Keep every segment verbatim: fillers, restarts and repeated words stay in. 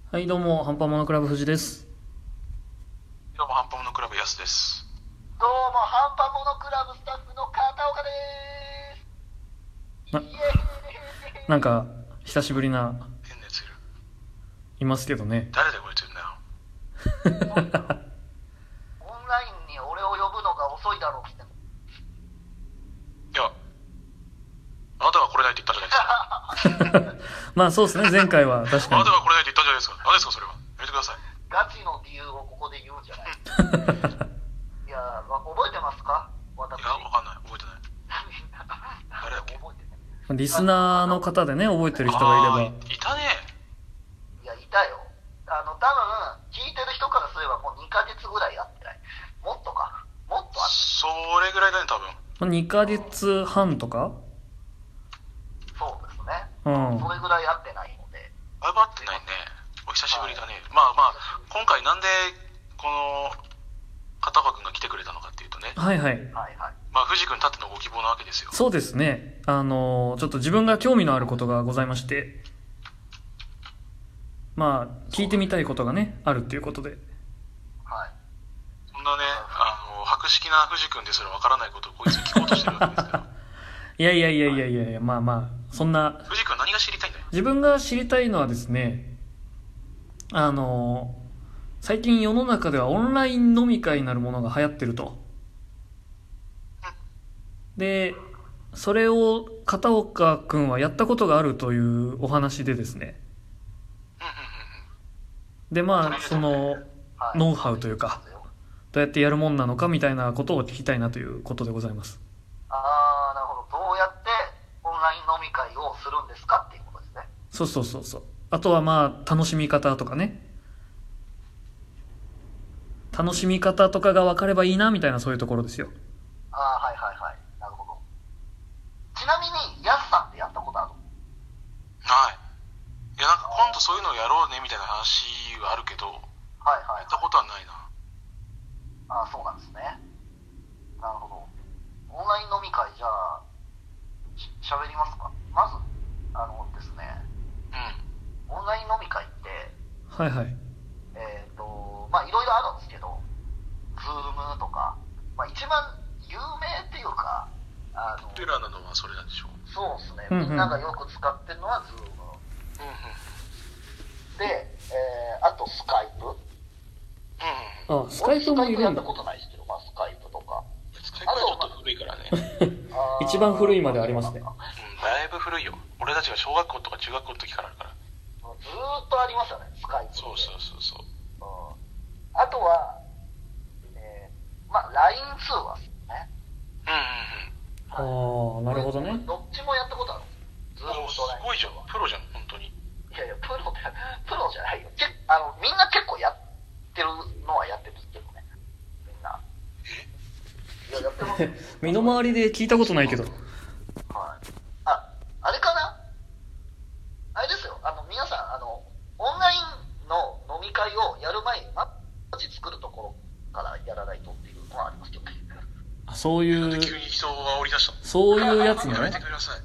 はい、どうも、ハンパモノクラブ藤です。 どうもハンパモノクラブやすです。 どうも、ハンパモノクラブスタッフの片岡でな、 ーす。イエなんか、久しぶりな、 変なやついる。 いますけどね。 誰でこいついるんだよ。 ーイ。オンラインに俺を呼ぶのが遅いだろうって。 いや、あなたが来れないって言ったじゃないですか。 まあそうですね、前回は確かにあなた。が来れないって言ったじゃないですか。何ですかそれは。やめてください。 ガチの理由をここで言うんじゃない。いやー、わ覚えてますか私。 いや、わかんない。覚えてない。誰だっけ。 覚えてない。 リスナーの方でね、覚えてる人がいれば。 あーい、いたね。 いや、いたよ。あの、多分、聞いてる人からすればもうにかげつぐらい会ってない。もっとか。もっと会ってそれぐらいだね、多分。 まあにかげつはんとかそうですね。 うん。 それぐらい会ってないので。 あばってないね。お久しぶりだね。まあまあ、今回なんで、この、片岡くんが来てくれたのかっていうとね。 はいはい。 はいはい。 まあ、藤君たってのご希望なわけですよ。 そうですね。あのーちょっと自分が興味のあることがございまして、まあ、聞いてみたいことがね、あるっていうことで。 はい。 そんなね、あの、博識な藤君ですらわからないことをこいつに聞こうとしてるわけですけど。 いやいやいやいやいやいや、まあまあ、そんな、 藤君は何が知りたいんだよ。 自分が知りたいのはですね、あのー最近世の中ではオンライン飲み会なるものが流行ってると。で、それを片岡くんはやったことがあるというお話でですね。で、まあ、その、 はいノウハウというか、どうやってやるもんなのかみたいなことを聞きたいなということでございます。 ああ、なるほど。どうやってオンライン飲み会をするんですかっていうことですね。 そうそうそうそう。あとはまあ、楽しみ方とかね。楽しみ方とかが分かればいいなみたいなそういうところですよ。 ああ、はいはいはい。なるほど。ちなみに、ヤスさんってやったことある？ はい。いや、なんか今度そういうのをやろうねみたいな話はあるけど、 はいはい、はい。 やったことはないな。 ああ、そうなんですね。なるほど。オンライン飲み会、じゃあ、しゃべりますか？まず、あのですね、 うん。 オンライン飲み会って、 はいはい。 えっ、と、まあいろいろあるんですけど、ズームとか、まあ一番有名っていうか、あの、 ポピュラーなのはそれなんでしょう。 そうですね、 うんうんみんながよく使ってるのはズーム。 うんうん。 で、えー、あとスカイプ。 うんうん。 あ、スカイプもいるんだやった。ことないですけど、まあスカイプとか。 スカイプはちょっと古いからね。 あー一番古いまでありますね。 うん、だいぶ古いよ。俺たちが小学校とか中学校の時からあるから。 ずーっとありますよね、スカイプって。 そうそうそうそう。 うんあとは、えー、まあ ライン 通話ですね。 うんうんうん。 ああ、なるほどね。 どっちもやったことある。ズームおと ラインすごいじゃん。プロじゃん、本当に。 いやいや、プロって、プロじゃないよ。けあの、みんな結構やってるのはやってるけどね。みんな。いや、やってますよ。 身の回りで聞いたことないけど。 はい。あ、あれかなあれですよ。あの、皆さん、あの、オンラインの飲み会をやる前に、マジ作るところからやらないとっていうのはありますけどね。 あ、そういなんでう、 急に人を煽り出したの？ そういうやつねや。めてください。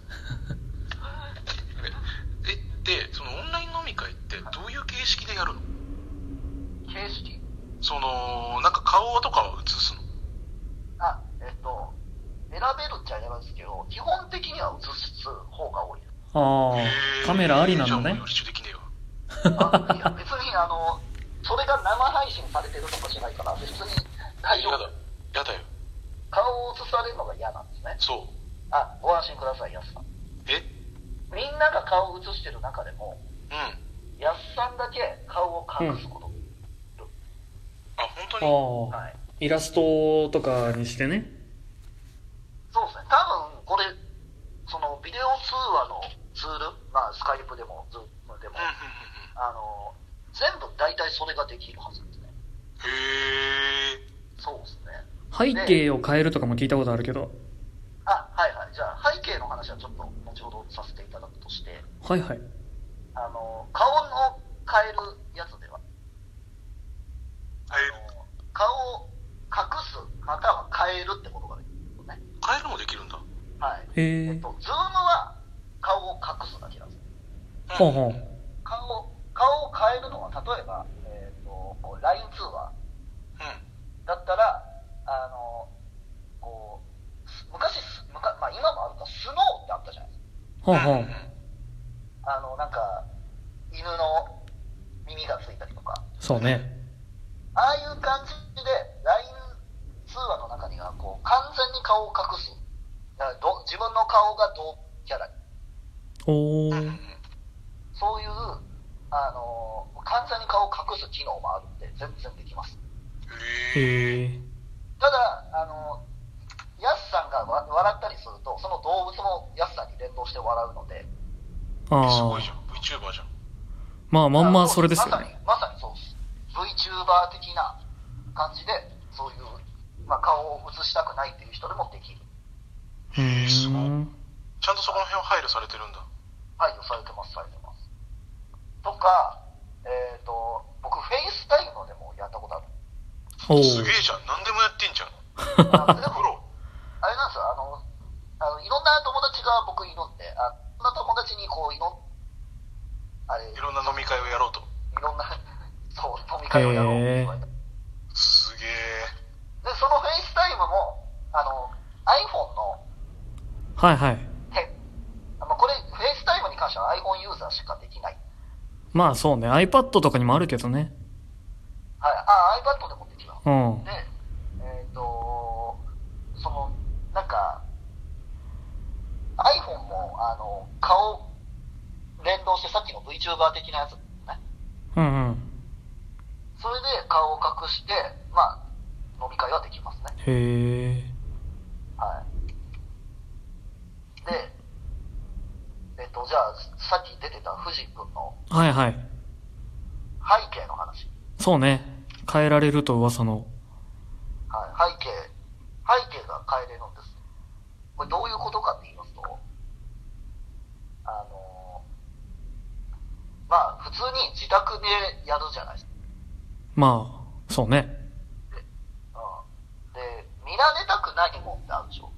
え、で、そのオンライン飲み会ってどういう形式でやるの？ 形式その、なんか顔とかは映すの？ あ、えっと、選べるっちゃ選べるんですけど、基本的には映す方が多いです。 ああ、カメラありなんだねじゃあもう。一緒できねえわ。 あいや、別に、あの、それが生配信されてるとかじゃないから、別に大丈夫。 やだ。やだよ。 顔を映されるのが嫌なんですね。 そう。 あ、ご安心ください、ヤスさん。 え？ みんなが顔を映してる中でも、 うん。 ヤスさんだけ顔を隠すこと。 あ、本当に？ ああ、 はい。 イラストとかにしてね。 そうですね。多分、これ、その、ビデオ通話のツール、まあ、スカイプでも、ズームでも、 うんうんうんあの、全部大体それができるはずですね。 うん。へえ。 そうですね。 背景を変えるとかも聞いたことあるけど。 あ、はいはい。じゃあ、背景の話はちょっと後ほどさせていただくとして、 はいはい。 あの、顔の変えるやつでは、あ変える。 の、顔を隠す、または変えるってことができるね。 変えるもできるんだ。 はい。 へえ。 えっと、ズームは顔を隠すだけなんです。 ほうほう。 顔を、顔を買えるのは、例えば、えっ、と、こう ライン 通話うん。 だったら、あの、こう、す昔、すむかまあ今もあるか、スノーってあったじゃないですほうほう。 か。あの、なんか、犬の耳がついたりとか。 そうね。 ああいう感じで、ライン 通話の中には、こう、完全に顔を隠す。だからど自分の顔が同キャラに。 おー。 うんうん。 そういう、あの、完全に顔を隠す機能もあるんで、全然できます。 へえ。 へえ。 ただ、あの、ヤスさんがわ笑ったりすると、その動物もヤスさんに連動して笑うので、 ああ。 すごいじゃん。VTuber じゃん。 まあ、まんまそれですよまさにね。、 まさにそうです。VTuber 的な感じで、そういう、まあ、顔を映したくないっていう人でもできる。 うーへえ、すごい。 ん。 ちゃんとそこの辺は配慮されてるんだ。 配慮されてます、されてます。とか、えっ、と、僕、フェイスタイムでもやったことある。 おー。 すげえじゃん。何でもやってんじゃん。 あでもプロ。 あれなんですよ、あの、あのいろんな友達が僕いるんで、あいろんな友達にこう、いろん、あれ、 いろんな飲み会をやろうと。 いろんな、そう、飲み会をやろうって言われて。 すげえ。 で、そのフェイスタイムも、あの、iPhone の、 はいはい。 へあのこれ、フェイスタイムに関しては iPhone ユーザーしかできない。 まあそうね。iPad とかにもあるけどね。 はい、あ、iPad でもできます。 うん。 で、えっ、と、その、なんか、iPhone も、あの、顔、連動してさっきの VTuber 的なやつね。 うんうん。 それで顔を隠して、まあ、飲み会はできますね。 へえ。 はい。で、えっ、と、じゃあ、さっき出てた藤君のはいはい。 背景の話。 そうね。変えられると噂の。 はい、背景、背景が変えれるんです。これどういうことかって言いますと、あのー、まあ、普通に自宅でやるじゃないですか。 まあ、そうね。 うん。で、見られたくないもんってあるでしょ。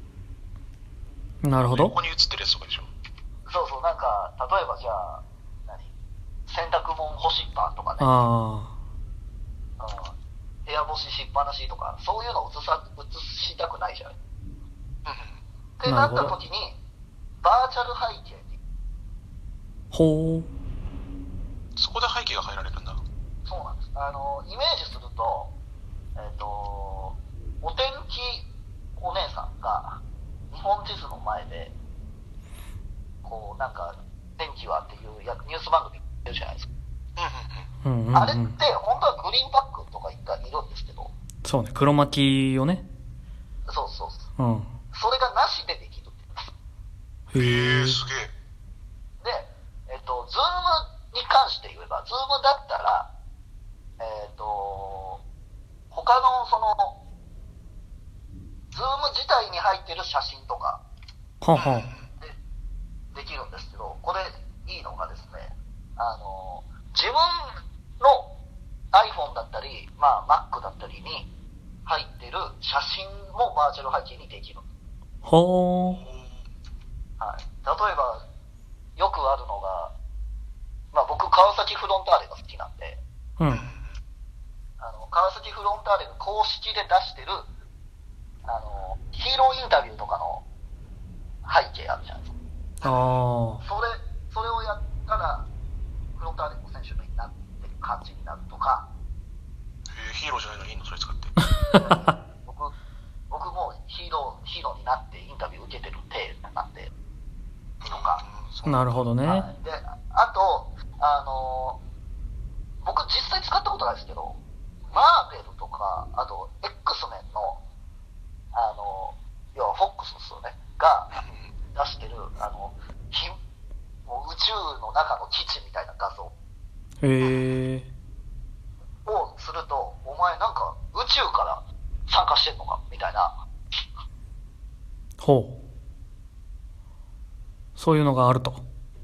なるほど。 ここに映ってるやつとかでしょ。 そうそう、なんか、例えばじゃあ、何洗濯物干しっぱとかね。 あうん部屋干ししっぱなしとか、そういうのを映さ、映したくないじゃん。っうんうん。 てなった時に、バーチャル背景に、 あ。ほう。 そこで背景が変えられるんだ。 そうなんです。あの、イメージすると、えっ、と、お天気お姉さんが、日本地図の前で、こう、なんか、天気はっていうやニュース番組やるじゃないですか。 うんうんうん。 うんうんうん。 あれって、本当はグリーンバックとかがいるんですけど、 そうね。黒巻きをね。 そうそうそう。 うん。 それがなしでできるって言います。 へえ、 へえ。 すげえ。 で、えっと、ズームに関して言えば、ズームだったら、えっと、他のその、ズーム自体に入ってる写真とかはんはん。 でできるんですけど、これいいのがですね、あの、自分の iPhone だったり、まあ Mac だったりに入ってる写真もバーチャル背景にできる。 ほー。 はい。例えば、よくあるのが、まあ僕、川崎フロンターレが好きなんで、 うん。 あの、川崎フロンターレが公式で出してる、あの、ヒーローインタビューとかの背景あるじゃないですか。 あそれ、それをやったら、フロンターレの選手になってる感じになるとか、 へえ、ヒーローじゃないのにいいのそれ使って。 僕、僕もヒーロー、ヒーローになってインタビュー受けてる体なんで、とか。 あ。なるほどね。 はい、で、あと、あの、僕実際使ったことないですけど、マーベルとか、あと、X メンの、あの、要はフォックスですよね、が出してる、あの、ひもう宇宙の中の基地みたいな画像をへえ。 すると、お前なんか宇宙から参加してんのかみたいな。 ほう。そういうのがあると。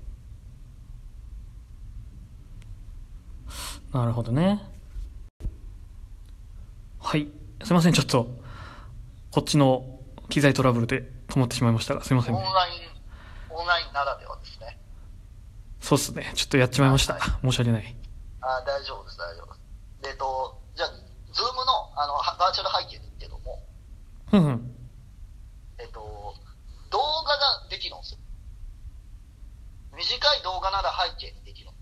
なるほどね。はい。すいません、ちょっと、こっちの機材トラブルで止まってしまいましたが、すいませんね。 オンライン、オンラインならではですね。 そうっすね。ちょっとやっちまいました。 はいはい申し訳ない。 あ大丈夫です、大丈夫です。で、えっと、じゃあ、ズームの、あの、はバーチャル背景ですけども、 ふんふん。 えっと、動画ができるんですよ。短い動画なら背景にできるんです。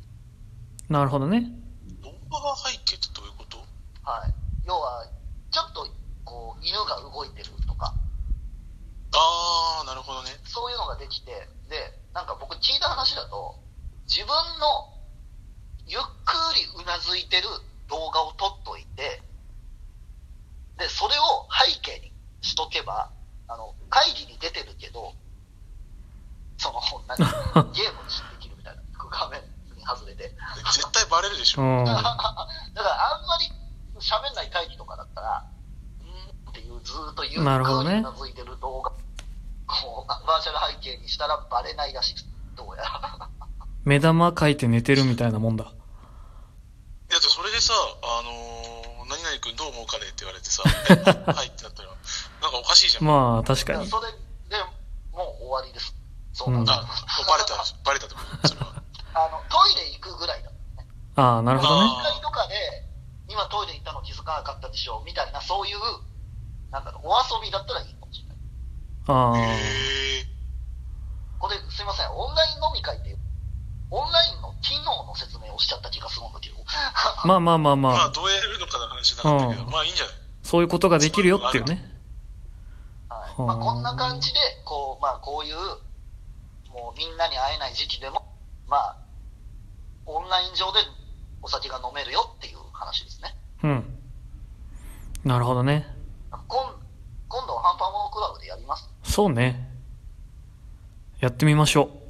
なるほどね。 動画が背景ってどういうこと？ はい。要は、ちょっと、こう、犬が動いてるとか、 あー、なるほどね。 そういうのができて、で、なんか僕聞いた話だと、自分のゆっくりうなずいてる動画を撮っといて、で、それを背景にしとけば、あの、会議に出てるけど、その、何、ゲームにできるみたいな、画面に外れて。 絶対バレるでしょ。 うん。 だからあんまり喋んない会議とかだったら、うーんっていうずーっとゆっくりなるほどねうなずいてる動画、こう、バーチャル背景にしたらバレないらしいです。どうやら。 目玉書いて寝てるみたいなもんだ。 いや、でそれでさ、あのー、何々君どう思うかねって言われてさ、えはいってなったら、なんかおかしいじゃん。 まあ、確かに。 それでもう終わりです。そうなんだ。 あ、バレた、バレたってことそれは。 あの、トイレ行くぐらいだもんね。 ああ、なるほどね。 一回とかで、今トイレ行ったの気づかなかったでしょ、みたいな、そういう、なんだろう、お遊びだったらいいかもしれない。 ああ。 へー。 これ、すいません、オンライン飲み会って、オンラインの機能の説明をしちゃった気がするんだけど。 まあまあまあままあ、 あ、 どうやるのかの話なかったけど、 うんまあいいんじゃない？ そういうことができるよっていうね。 はい、まあ、こんな感じで、こう、まあ、こういう、もうみんなに会えない時期でも、まあ、オンライン上でお酒が飲めるよっていう話ですね。 うん。なるほどね。 今今度、ハンパモノクラブでやります。 そうね。やってみましょう。